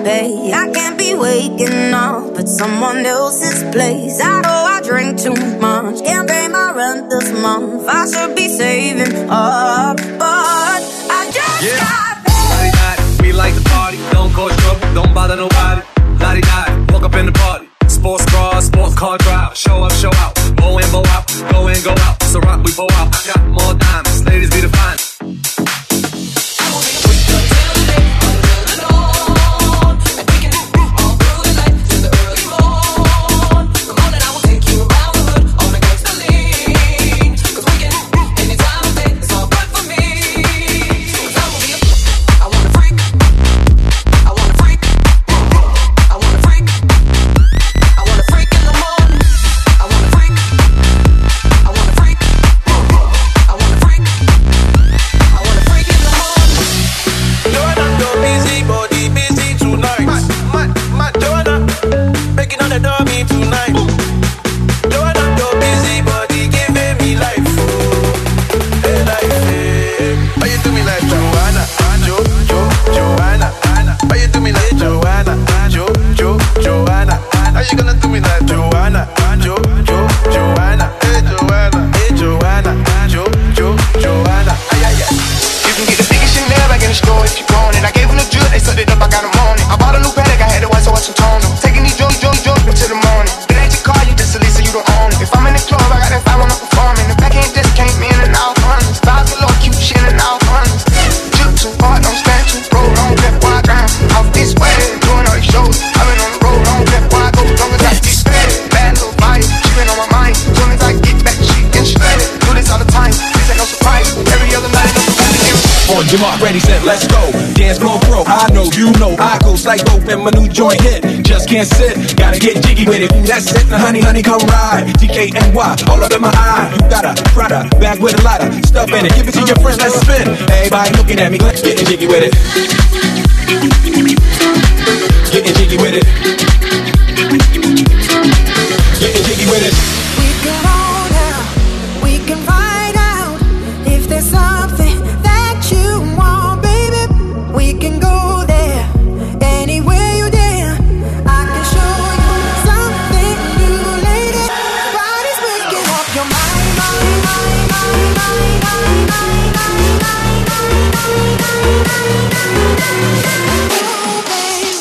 pay. I can't be waking up at someone else's place. I know I drink too much, can't pay my rent this month. I should be saving up, but I just got paid. We like to party, don't cause trouble, don't bother nobody. Lottie-dottie, walk up in the party. Sports bras, sports car drive. Show up, show out. Bow in, bow out. Go in, go out. So rock, we bow out. I got more diamonds. Ladies be the finest. Ready, set, let's go. Dance floor pro, I know, you know. I go psycho and my new joint hit. Just can't sit, gotta get jiggy with it. Ooh, that's it, now honey, honey, come ride. TKNY, all up in my eye. You got a Prada, bag with a lot of stuff in it. Give it to your friends, let's spin. Everybody looking at me, let's get jiggy with it. Getting jiggy with it. Getting jiggy with it. We can hold out, we can find out if there's something that you want, baby. We can go there, anywhere you dare. I can show you something new, lady. Body's waking up your mind, mind, mind, mind, mind, mind, mind, mind, mind, mind. Oh, baby.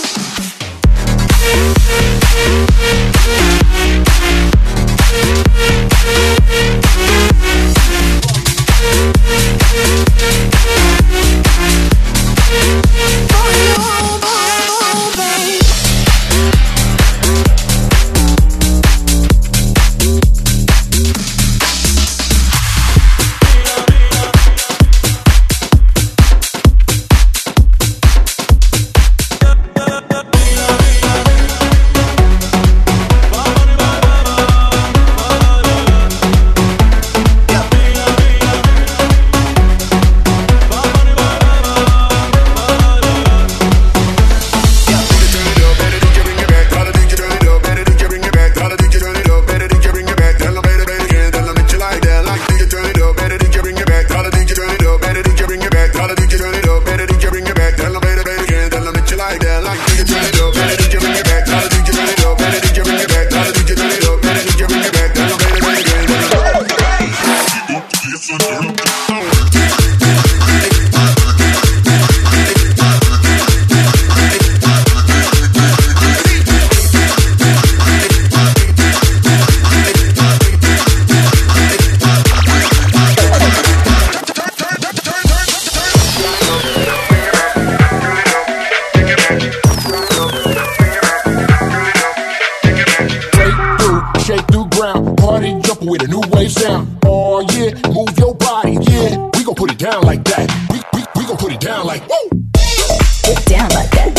With a new wave sound. Oh yeah, move your body, yeah. We gon' put it down like that. We gon' put it down like woo. Get down like that.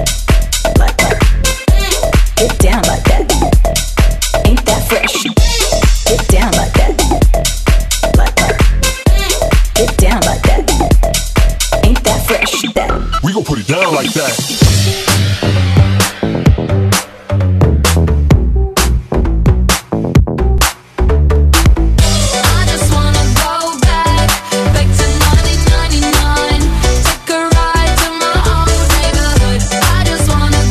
Like that. Get down like that. Ain't that fresh? Get down like that. Like that. Get down like that. Ain't that fresh? That. We gon' put it down like that. Take a ride to my old neighborhood. I just wanna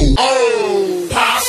Oh, pop.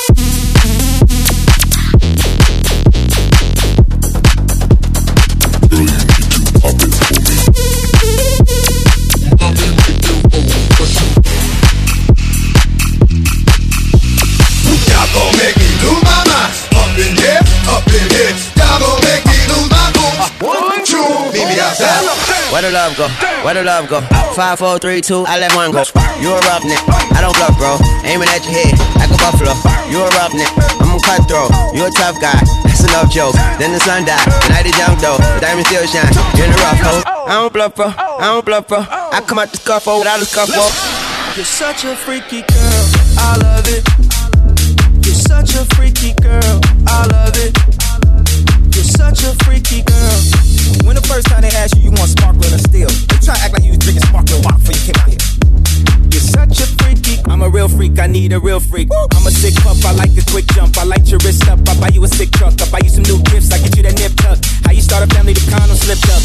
Y'all gon' make me lose my mind. Up in here, y'all gon' make me lose my cool. 1, 2, meet me outside. Where the love go? Where the love go? 5, 4, 3, 2, I let one go. You a roughneck, I don't bluff, bro. Aiming at your head like a buffalo. You a roughneck, I'm a cutthroat. You a tough guy, that's enough joke. Then the sun died, the night is young though. The diamond still shine, you're in the rough hole. I don't bluff, bro. I don't bluff, bro. I come out the scuffle without a scuffle. You're such a freaky girl, I love it. You're such a freaky girl, I love it. You're such a freaky girl. When the first time they asked you want sparkling or still, they try to act like you was drinking sparkling water before you came out here. You're such a freaky. I'm a real freak, I need a real freak. I'm a sick pup, I like the quick jump. I light your wrist up, I buy you a sick truck. I buy you some new gifts, I get you that nip tuck. How you start a family, the condom slipped up.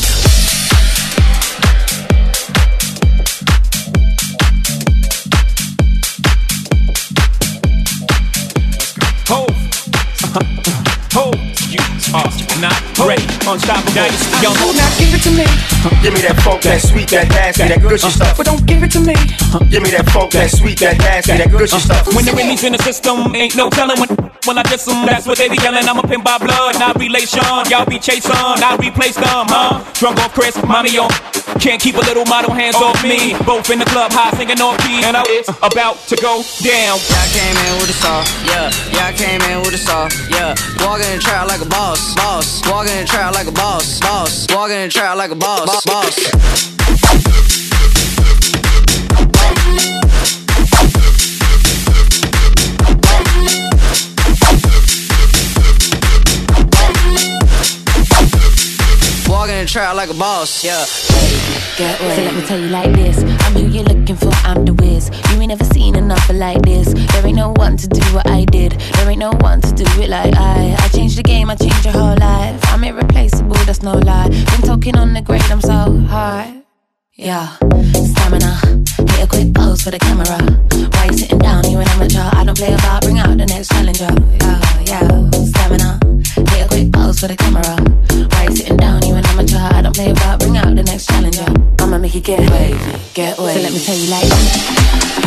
You are not ready. Unstoppable. Young. Now give it to me. Give me that funk, that sweet, that nasty, that gushy stuff. But don't give it to me. Give me that funk, that sweet, that nasty, that gushy stuff. When the release in the system, ain't no telling when I diss them. That's what they be yelling. I'm a pimp by blood, not relation. Y'all be chasing, I replace them, huh? Drunk off Chris, mommy on. Can't keep a little model hands off me. Both in the club, high singing off key, and it's about to go down. Y'all came in with a saw, yeah. Y'all came in with a saw, yeah. Walking in the trap like a boss, boss. Walking in the trap like a boss, boss. Walking in the trap like a boss, boss. Walking in the trap like a boss, yeah. Get away. So let me tell you like this. I'm who you're looking for, I'm the whiz. You ain't never seen nothing like this. There ain't no one to do what I did. There ain't no one to do it like I changed the game, I changed your whole life. I'm irreplaceable, that's no lie. Been talking on the grade, I'm so high. Yeah, stamina. Hit a quick pose for the camera. Why you sitting down, you an amateur? I don't play about, bring out the next challenger. Yeah, stamina. Hit a quick pose for the camera. Why you sitting down, you an amateur? I don't play about, bring out the next challenger. I'ma make you get wavy, get wavy. So let me tell you like this.